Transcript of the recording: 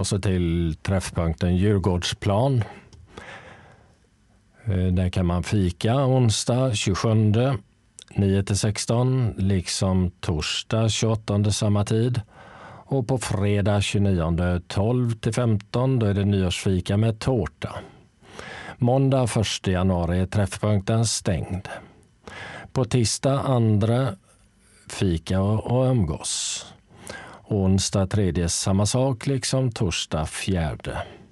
så till träffpunkten Djurgårdsplan. Där kan man fika onsdag 27 9-16, liksom torsdag 28 samma tid. Och på fredag 29 12-15, då är det nyårsfika med tårta. Måndag 1 januari är träffpunkten stängd. På tisdag 2 fika och umgås. Onsdag 3 samma sak, liksom torsdag 4.